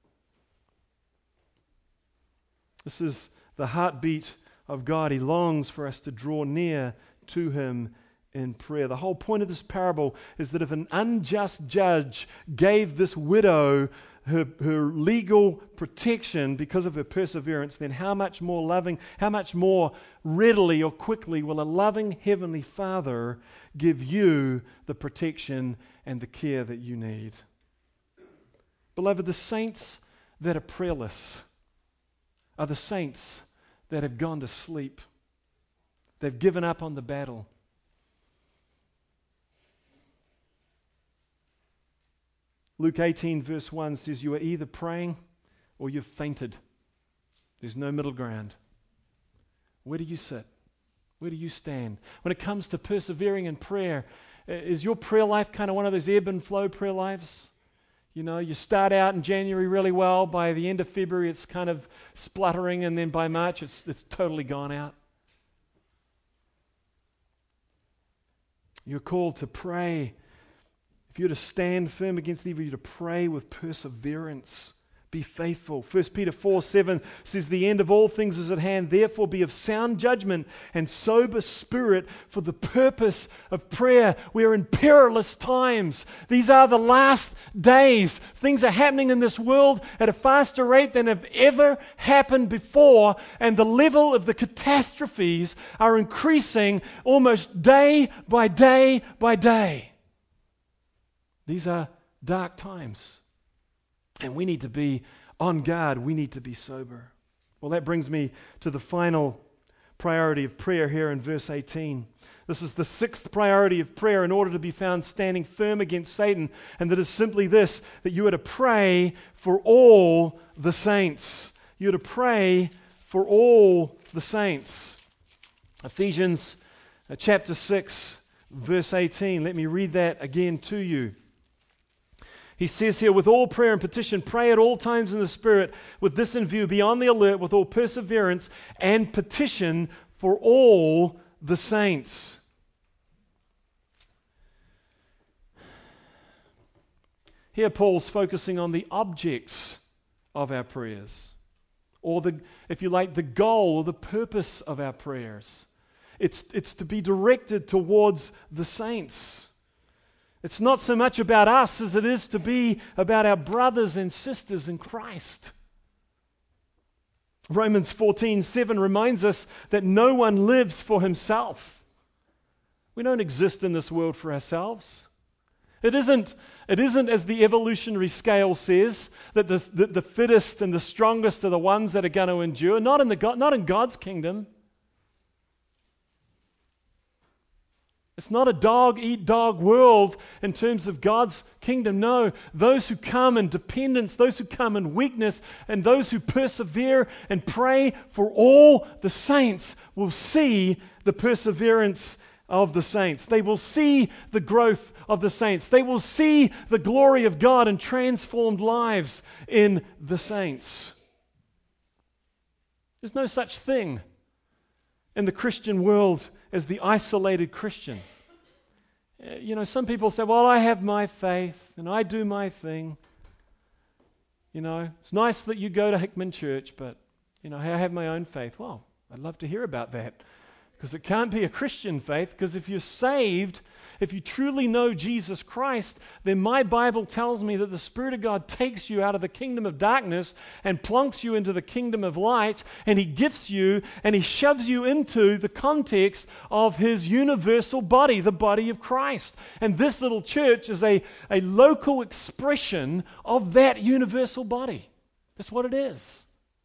This is the heartbeat of God. He longs for us to draw near to him in prayer. The whole point of this parable is that if an unjust judge gave this widow Her, her legal protection because of her perseverance, then how much more loving, how much more readily or quickly will a loving Heavenly Father give you the protection and the care that you need? Beloved, the saints that are prayerless are the saints that have gone to sleep. They've given up on the battle. Luke eighteen verse one says, you are either praying or you've fainted. There's no middle ground. Where do you sit? Where do you stand? When it comes to persevering in prayer, is your prayer life kind of one of those ebb and flow prayer lives? You know, you start out in January really well. By the end of February, it's kind of spluttering, and then by March, it's, it's totally gone out. You're called to pray. If you're to stand firm against evil, you're to pray with perseverance. Be faithful. First Peter four seven says, the end of all things is at hand. Therefore be of sound judgment and sober spirit for the purpose of prayer. We are in perilous times. These are the last days. Things are happening in this world at a faster rate than have ever happened before, and the level of the catastrophes are increasing almost day by day by day. These are dark times, and we need to be on guard. We need to be sober. Well, that brings me to the final priority of prayer here in verse eighteen. This is the sixth priority of prayer in order to be found standing firm against Satan, and that is simply this, that you are to pray for all the saints. You are to pray for all the saints. Ephesians uh, chapter six, verse eighteen. Let me read that again to you. He says here, with all prayer and petition, pray at all times in the Spirit, with this in view, be on the alert with all perseverance and petition for all the saints. Here Paul's focusing on the objects of our prayers, or the, if you like, the goal or the purpose of our prayers. It's, it's to be directed towards the saints. It's not so much about us as it is to be about our brothers and sisters in Christ. Romans fourteen seven reminds us that no one lives for himself. We don't exist in this world for ourselves. It isn't, it isn't as the evolutionary scale says, that the, the, the fittest and the strongest are the ones that are going to endure. Not in, the God, not in God's kingdom. It's not a dog-eat-dog world in terms of God's kingdom. No, those who come in dependence, those who come in weakness, and those who persevere and pray for all the saints will see the perseverance of the saints. They will see the growth of the saints. They will see the glory of God and transformed lives in the saints. There's no such thing in the Christian world as the isolated Christian. You know, some people say, well, I have my faith and I do my thing. You know, it's nice that you go to Hickman Church, but, you know, I have my own faith. Well, I'd love to hear about that. Because it can't be a Christian faith, because if you're saved, if you truly know Jesus Christ, then my Bible tells me that the Spirit of God takes you out of the kingdom of darkness and plunks you into the kingdom of light, and He gifts you and He shoves you into the context of His universal body, the body of Christ. And this little church is a, a local expression of that universal body. That's what it is.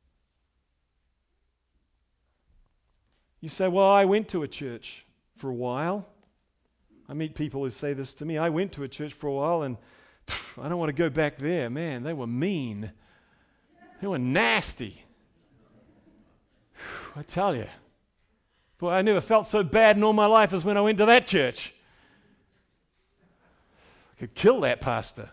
You say, well, I went to a church for a while. I meet people who say this to me. I went to a church for a while and pff, I don't want to go back there. Man, they were mean. They were nasty. Whew, I tell you. Boy, I never felt so bad in all my life as when I went to that church. I could kill that pastor.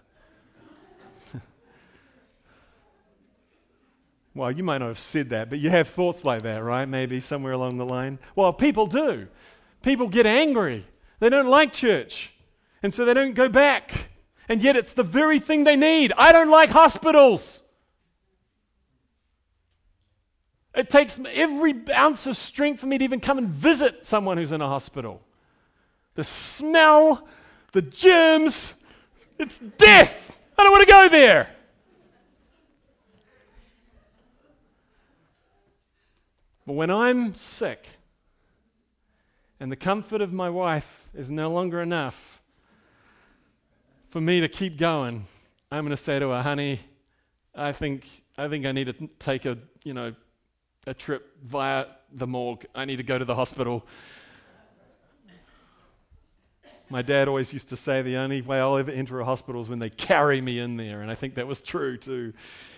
Well, you might not have said that, but you have thoughts like that, right? Maybe somewhere along the line. Well, people do. People get angry. They don't like church, and so they don't go back. And yet it's the very thing they need. I don't like hospitals. It takes every ounce of strength for me to even come and visit someone who's in a hospital. The smell, the germs, it's death. I don't want to go there. But when I'm sick and the comfort of my wife is no longer enough for me to keep going, I'm going to say to her, honey, I think I think I need to take a, you know, a trip via the morgue. I need to go to the hospital. My dad always used to say the only way I'll ever enter a hospital is when they carry me in there, and I think that was true too.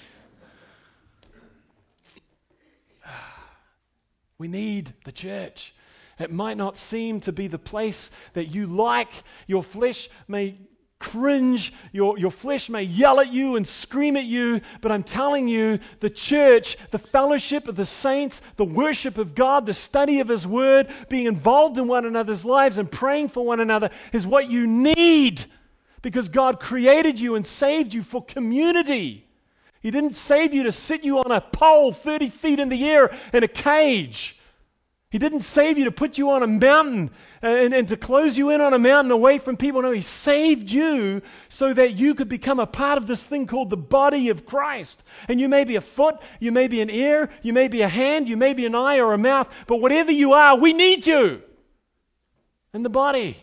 We need the church. It might not seem to be the place that you like. Your flesh may cringe. Your, your flesh may yell at you and scream at you. But I'm telling you, the church, the fellowship of the saints, the worship of God, the study of His Word, being involved in one another's lives and praying for one another is what you need. Because God created you and saved you for community. He didn't save you to sit you on a pole thirty feet in the air in a cage. He didn't save you to put you on a mountain and, and to close you in on a mountain away from people. No, He saved you so that you could become a part of this thing called the body of Christ. And you may be a foot, you may be an ear, you may be a hand, you may be an eye or a mouth, but whatever you are, we need you in the body.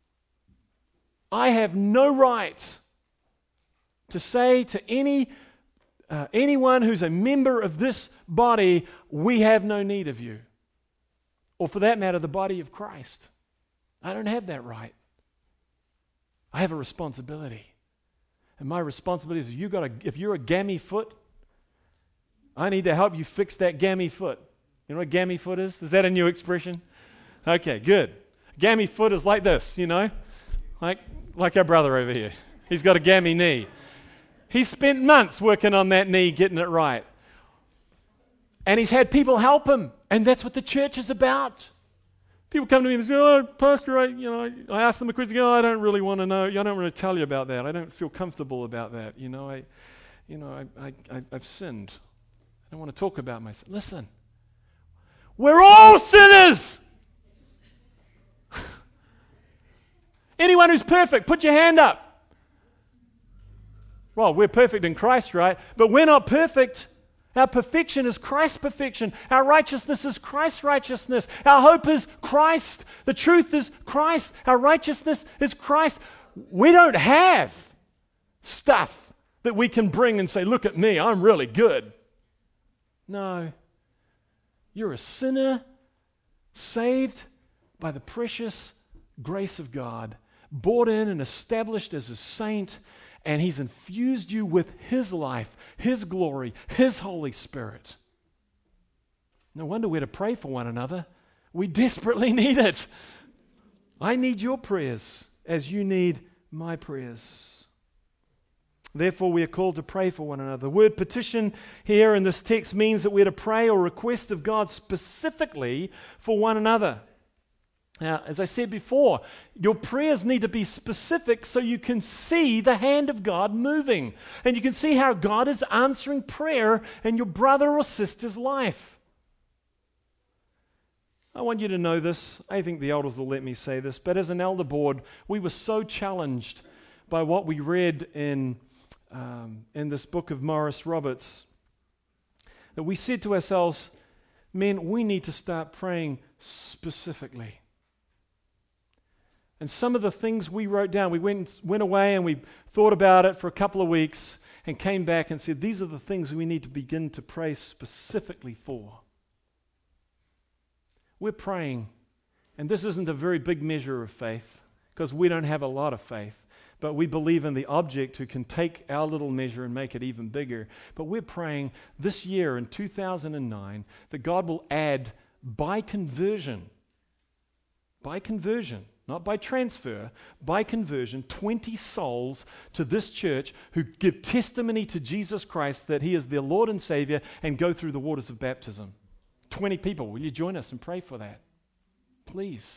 I have no right to say to any Uh, anyone who's a member of this body, we have no need of you. Or for that matter, the body of Christ. I don't have that right. I have a responsibility. And my responsibility is you got a, if you're a gammy foot, I need to help you fix that gammy foot. You know what gammy foot is? Is that a new expression? Okay, good. Gammy foot is like this, you know? Like, like our brother over here. He's got a gammy knee. He spent months working on that knee, getting it right. And he's had people help him. And that's what the church is about. People come to me and say, oh, Pastor, I, you know, I ask them a question, oh, I don't really want to know. I don't want to tell you about that. I don't feel comfortable about that. You know, I, you know, I, I, I, I've sinned. I don't want to talk about my sin. Listen, we're all sinners. Anyone who's perfect, put your hand up. Well, we're perfect in Christ, right? But we're not perfect. Our perfection is Christ's perfection. Our righteousness is Christ's righteousness. Our hope is Christ. The truth is Christ. Our righteousness is Christ. We don't have stuff that we can bring and say, look at me, I'm really good. No. You're a sinner saved by the precious grace of God, brought in and established as a saint, and He's infused you with His life, His glory, His Holy Spirit. No wonder we're to pray for one another. We desperately need it. I need your prayers as you need my prayers. Therefore, we are called to pray for one another. The word petition here in this text means that we're to pray or request of God specifically for one another. Now, as I said before, your prayers need to be specific so you can see the hand of God moving. And you can see how God is answering prayer in your brother or sister's life. I want you to know this. I think the elders will let me say this, but as an elder board, we were so challenged by what we read in, um, in this book of Morris Roberts that we said to ourselves, men, we need to start praying specifically. And some of the things we wrote down, we went, went away and we thought about it for a couple of weeks and came back and said, these are the things we need to begin to pray specifically for. We're praying, and this isn't a very big measure of faith because we don't have a lot of faith, but we believe in the object who can take our little measure and make it even bigger. But we're praying this year in two thousand nine that God will add by conversion, by conversion, not by transfer, by conversion, twenty souls to this church who give testimony to Jesus Christ that He is their Lord and Savior and go through the waters of baptism. twenty people. Will you join us and pray for that? Please.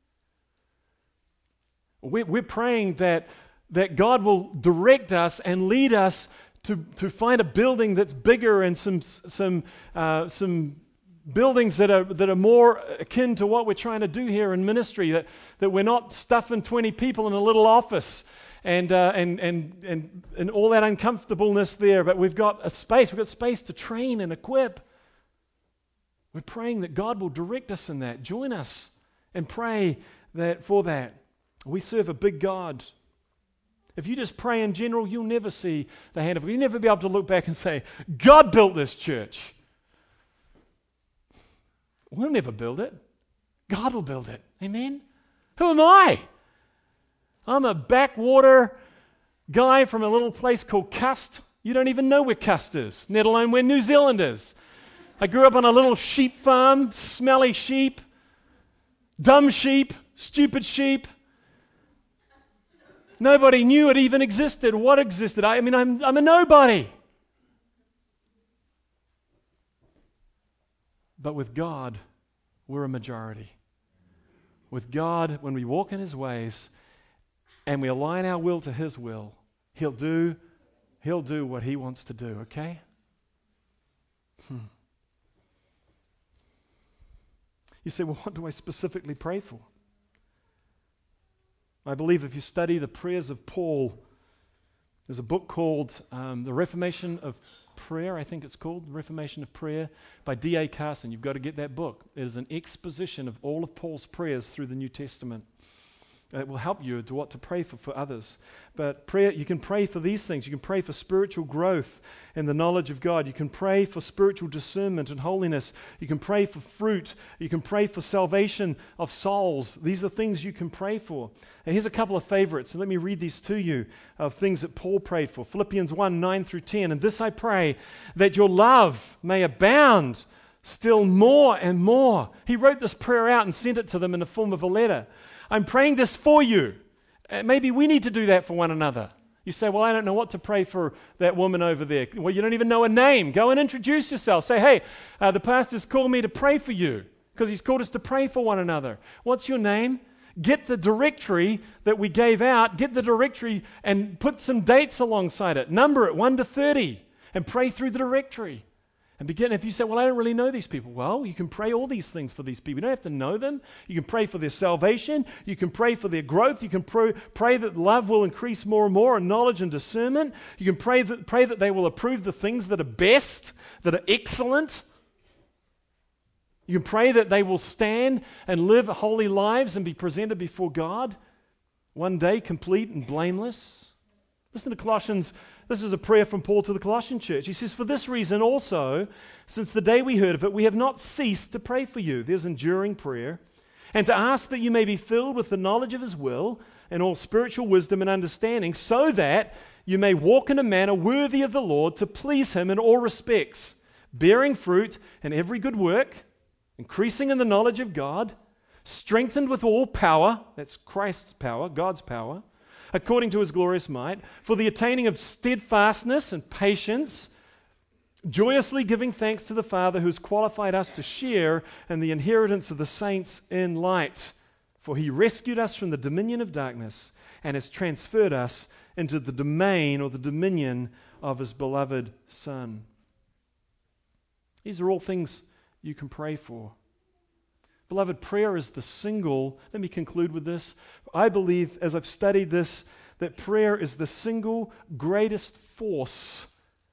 We're, we're praying that, that God will direct us and lead us to, to find a building that's bigger and some, some, uh, some buildings that are, that are more akin to what we're trying to do here in ministry, that, that we're not stuffing twenty people in a little office and, uh, and, and, and, and all that uncomfortableness there, but we've got a space, we've got space to train and equip. We're praying that God will direct us in that. Join us and pray that for that. We serve a big God. If you just pray in general, you'll never see the hand of God. You'll never be able to look back and say, God built this church. We'll never build it. God will build it. Amen? Who am I? I'm a backwater guy from a little place called Cust. You don't even know where Cust is, let alone where New Zealand is. I grew up on a little sheep farm, smelly sheep, dumb sheep, stupid sheep. Nobody knew it even existed. What existed? I, I mean, I'm, I'm a nobody. But with God, we're a majority. With God, when we walk in His ways and we align our will to His will, He'll do, He'll do what He wants to do, okay? Hmm. You say, well, what do I specifically pray for? I believe if you study the prayers of Paul, there's a book called um, The Reformation of Prayer, I think it's called, The Reformation of Prayer, by D A Carson. You've got to get that book. It is an exposition of all of Paul's prayers through the New Testament. It will help you to what to pray for for others. But prayer, you can pray for these things. You can pray for spiritual growth and the knowledge of God. You can pray for spiritual discernment and holiness. You can pray for fruit. You can pray for salvation of souls. These are things you can pray for. And here's a couple of favorites. And let me read these to you of things that Paul prayed for. Philippians one, nine through ten. And this I pray, that your love may abound still more and more. He wrote this prayer out and sent it to them in the form of a letter. I'm praying this for you. Uh, maybe we need to do that for one another. You say, well, I don't know what to pray for that woman over there. Well, you don't even know her name. Go and introduce yourself. Say, hey, uh, the pastor's called me to pray for you because he's called us to pray for one another. What's your name? Get the directory that we gave out. Get the directory and put some dates alongside it. Number it one to thirty and pray through the directory. And begin, if you say, well, I don't really know these people. Well, you can pray all these things for these people. You don't have to know them. You can pray for their salvation. You can pray for their growth. You can pray, pray that love will increase more and more and knowledge and discernment. You can pray that, pray that they will approve the things that are best, that are excellent. You can pray that they will stand and live holy lives and be presented before God one day complete and blameless. Listen to Colossians. This is a prayer from Paul to the Colossian church. He says, for this reason also, since the day we heard of it, we have not ceased to pray for you. There's enduring prayer. And to ask that you may be filled with the knowledge of His will and all spiritual wisdom and understanding, so that you may walk in a manner worthy of the Lord, to please Him in all respects, bearing fruit in every good work, increasing in the knowledge of God, strengthened with all power, that's Christ's power, God's power, according to His glorious might, for the attaining of steadfastness and patience, joyously giving thanks to the Father who has qualified us to share in the inheritance of the saints in light. For He rescued us from the dominion of darkness and has transferred us into the domain or the dominion of His beloved Son. These are all things you can pray for. Beloved, prayer is the single, let me conclude with this. I believe, as I've studied this, that prayer is the single greatest force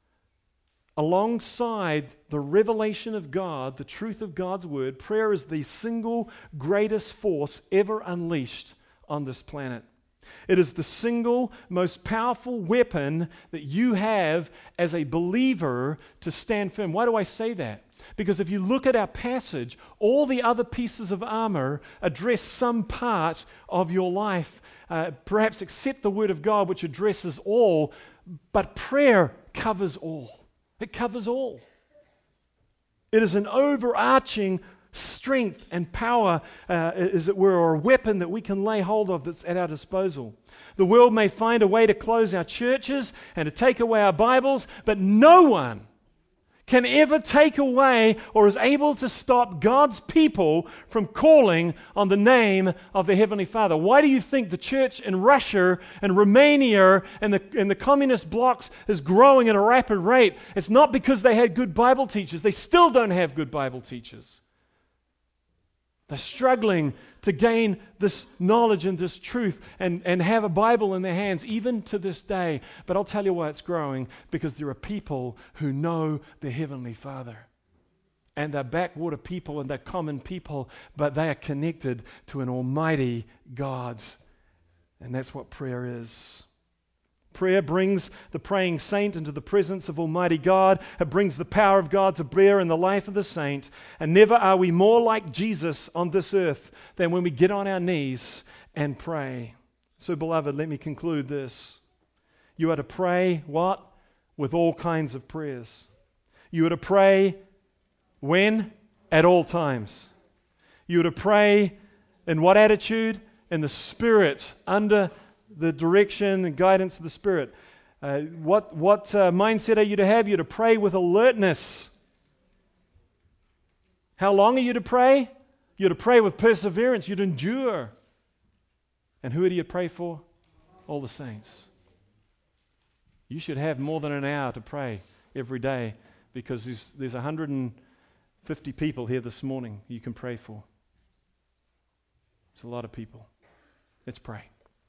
alongside the revelation of God, the truth of God's word. Prayer is the single greatest force ever unleashed on this planet. It is the single most powerful weapon that you have as a believer to stand firm. Why do I say that? Because if you look at our passage, all the other pieces of armor address some part of your life, uh, perhaps except the Word of God, which addresses all, but prayer covers all. It covers all. It is an overarching strength and power, uh, as it were, or a weapon that we can lay hold of that's at our disposal. The world may find a way to close our churches and to take away our Bibles, but no one can ever take away or is able to stop God's people from calling on the name of the Heavenly Father. Why do you think the church in Russia and Romania and the, and the communist blocs is growing at a rapid rate? It's not because they had good Bible teachers. They still don't have good Bible teachers. They're struggling to gain this knowledge and this truth and, and have a Bible in their hands even to this day. But I'll tell you why it's growing, because there are people who know the Heavenly Father. And they're backwater people and they're common people, but they are connected to an almighty God. And that's what prayer is. Prayer brings the praying saint into the presence of Almighty God. It brings the power of God to bear in the life of the saint. And never are we more like Jesus on this earth than when we get on our knees and pray. So, beloved, let me conclude this. You are to pray what? With all kinds of prayers. You are to pray when? At all times. You are to pray in what attitude? In the Spirit, under the direction and guidance of the Spirit. Uh, what what uh, mindset are you to have? You're to pray with alertness. How long are you to pray? You're to pray with perseverance. You're to endure. And who do you pray for? All the saints. You should have more than an hour to pray every day, because there's, there's one hundred fifty people here this morning you can pray for. It's a lot of people. Let's pray.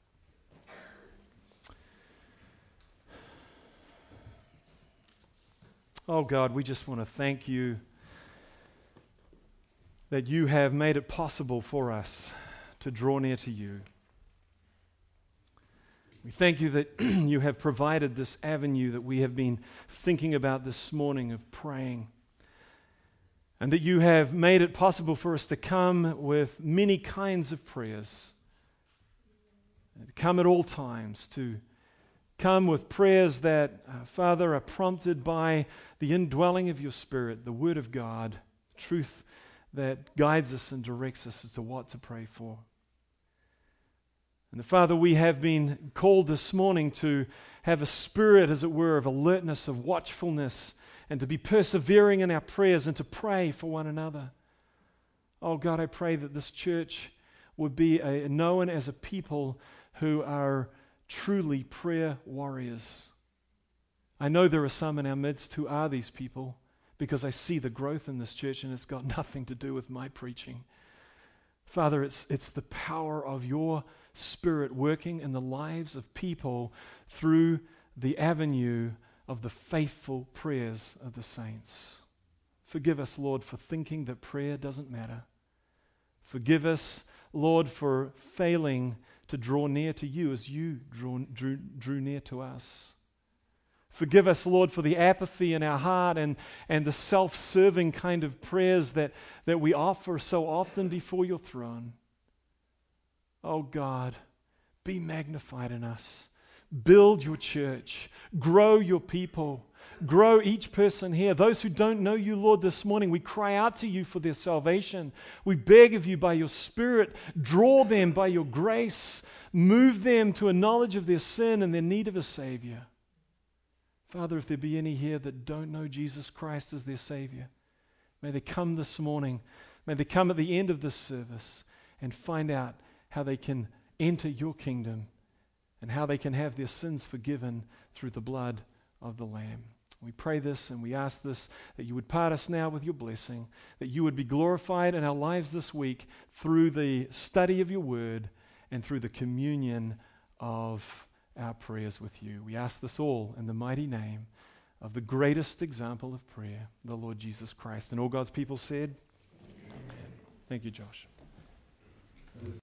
Oh God, we just want to thank you that you have made it possible for us to draw near to you. We thank you that you have provided this avenue that we have been thinking about this morning of praying, and that you have made it possible for us to come with many kinds of prayers, and to come at all times, to come with prayers that, uh, Father, are prompted by the indwelling of your Spirit, the Word of God, truth that guides us and directs us as to what to pray for. And the Father, we have been called this morning to have a spirit, as it were, of alertness, of watchfulness, and to be persevering in our prayers and to pray for one another. Oh God, I pray that this church would be a, known as a people who are truly prayer warriors. I know there are some in our midst who are these people, because I see the growth in this church, and it's got nothing to do with my preaching. Father, it's it's the power of your Spirit working in the lives of people through the avenue of the faithful prayers of the saints. Forgive us, Lord, for thinking that prayer doesn't matter. Forgive us, Lord, for failing to draw near to you as you drew, drew, drew near to us. Forgive us, Lord, for the apathy in our heart and, and the self-serving kind of prayers that, that we offer so often before your throne. Oh God, be magnified in us. Build your church. Grow your people. Grow each person here. Those who don't know you, Lord, this morning, we cry out to you for their salvation. We beg of you by your Spirit, draw them by your grace. Move them to a knowledge of their sin and their need of a Savior. Father, if there be any here that don't know Jesus Christ as their Savior, may they come this morning. May they come at the end of this service and find out how they can enter your kingdom and how they can have their sins forgiven through the blood of the Lamb. We pray this and we ask this, that you would part us now with your blessing, that you would be glorified in our lives this week through the study of your word and through the communion of our prayers with you. We ask this all in the mighty name of the greatest example of prayer, the Lord Jesus Christ. And all God's people said, Amen. Thank you, Josh.